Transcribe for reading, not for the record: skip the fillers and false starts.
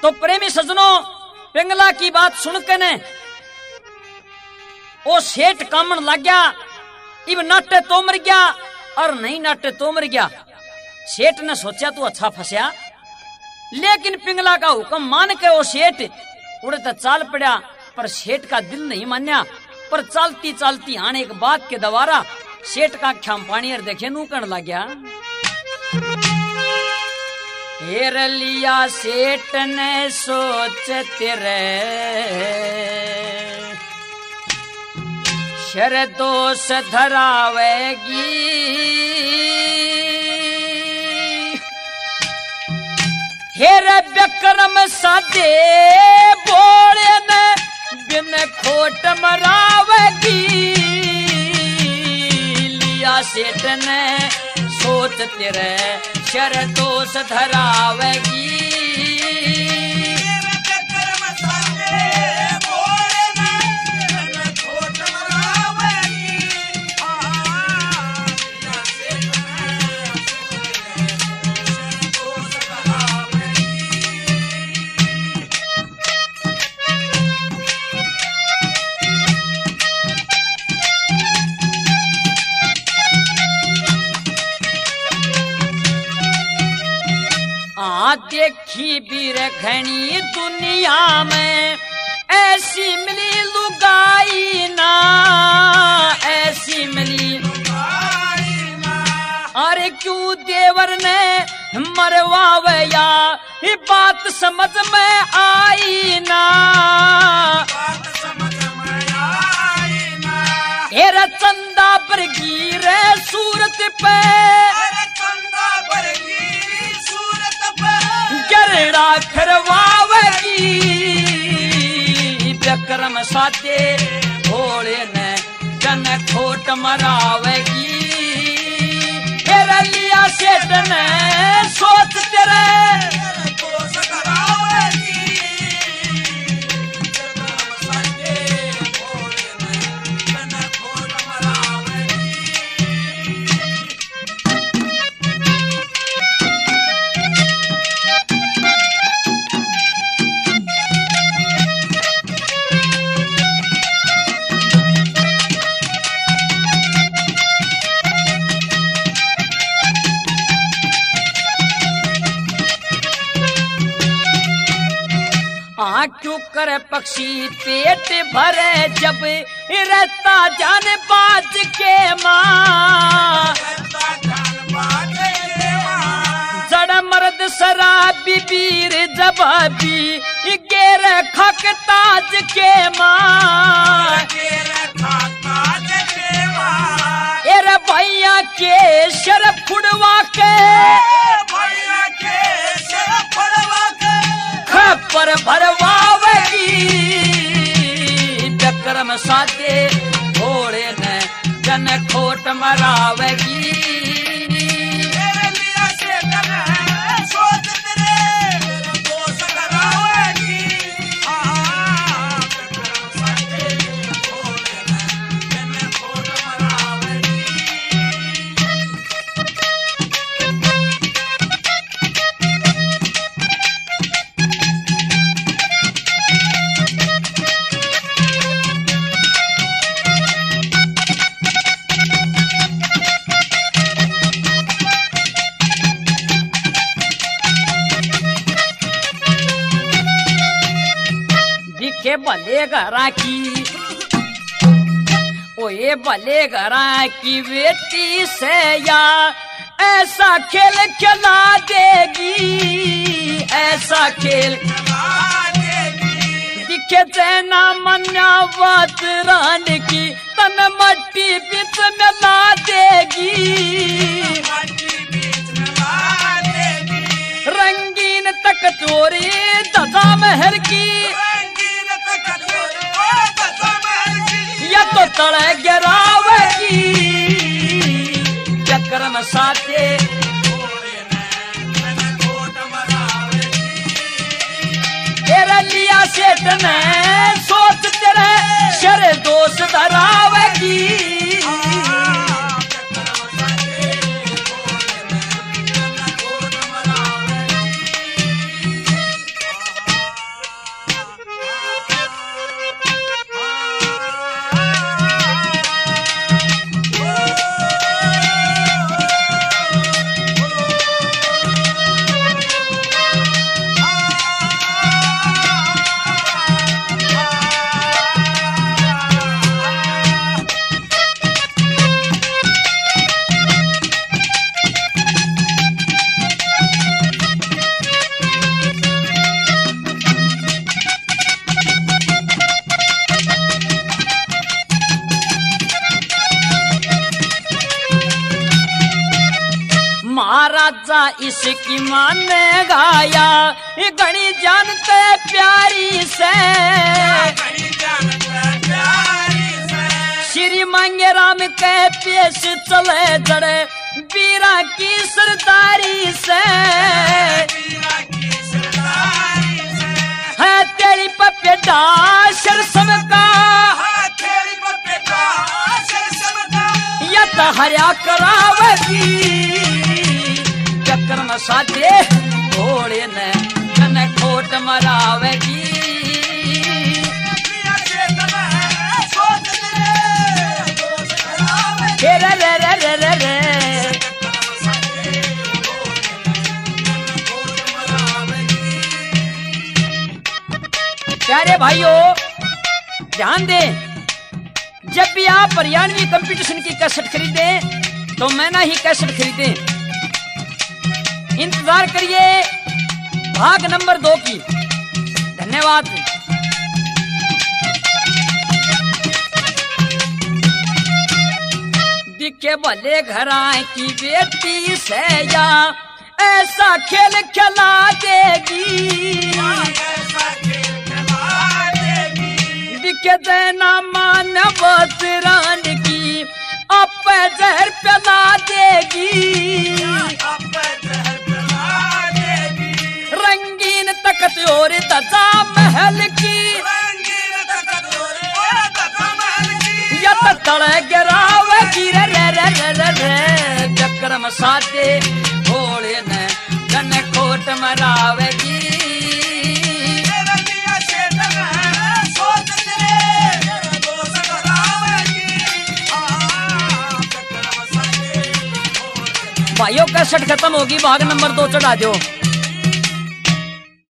तो प्रेमी सजनों, पिंगला की बात सुन के ने वो सेठ कामन लग गया। इब नाटे तो मर गया और नहीं नाटे तो मर गया। सेठ ने सोचा तू अच्छा फंसया, लेकिन पिंगला का हुक्म मान के वो सेठ उड़े तो चाल पड़ा। पर सेठ का दिल नहीं मान्या। पर चलती चलती आने एक बात के दवारा सेठ का ख्याम पानी और देखे नू कण लग गया। हेर लिया सेठ ने सोच तेरे शर दोष धरावेगी। हेर विक्रम साधे बोले ने बिन खोट मरावेगी। लिया सेठ ने सोच तेरे शर दोष धरावेगी। देखी बीर घनी दुनिया में ऐसी मिली लुगाई ना, ऐसी मिली लुगाई ना। अरे क्यों देवर ने मरवावया, ये बात समझ में आई ना, बात समझ में आई ना। तेरा चंदा पर गिरे सूरत पे, गरड़ा करवावेगी। विक्रम साधे भोले ने जन खोट मरावेगी। तेरा लिया सेठ ने सोच तेरे क्यों करे पक्षी पेट भरे जब रहता जान बाज के माँ। जड़ मर्द शराबी वीर जवाबी गेर खक ताज के माँ। एरे भैया के शरफ फुड़वा के पर भरवावेगी। विक्रम साधे भोले ने जन खोट मरावेगी। दिखे भले घरा की ओ ये भले घरा की बेटी से या ऐसा खेल खिला देगी, ऐसा खेल खिला देगी। दिखे चैना मन्या बात रान की तन मट्टी बीच में ला देगी। रंगीन तक चोरी दजा महर की या तो तड़े गिरावेगी। विक्रम साधे तेरा लिया सेठ ने सोच तेरे शर दोष धरावेगी। आशा इसकी मान गाया, घड़ी जानते प्यारी से, श्री मांगे राम के पेश चले जड़े बीरा की सरदारी से, है तेरी पपेटा शरसम का, या तो हरिया करावेगी, चक्कर में साधे घोड़े ने कने खोट मरावेगी, रे रे रे रे रे रे। प्यारे भाइयों ध्यान दें, जब भी आप हरियाणवी कंपटीशन की कैसेट खरीदें तो मैना ही कैसेट खरीदें। इंतजार करिए भाग नंबर 2 की। धन्यवाद। दिखे भले घरां की बेटी से या ऐसा खेल खिला देगी, दिखे देना मानव रान की अब जहर पिला देगी, रंगीन तख्त और दजा महल की, या तो तड़े गिरावेगी, रे रे रे रे रे रे। चक्कर में साधे घोड़े ने कने खोट मरावेगी, भाइयों कैसेट खत्म होगी, भाग नंबर 2 चढ़ा दो।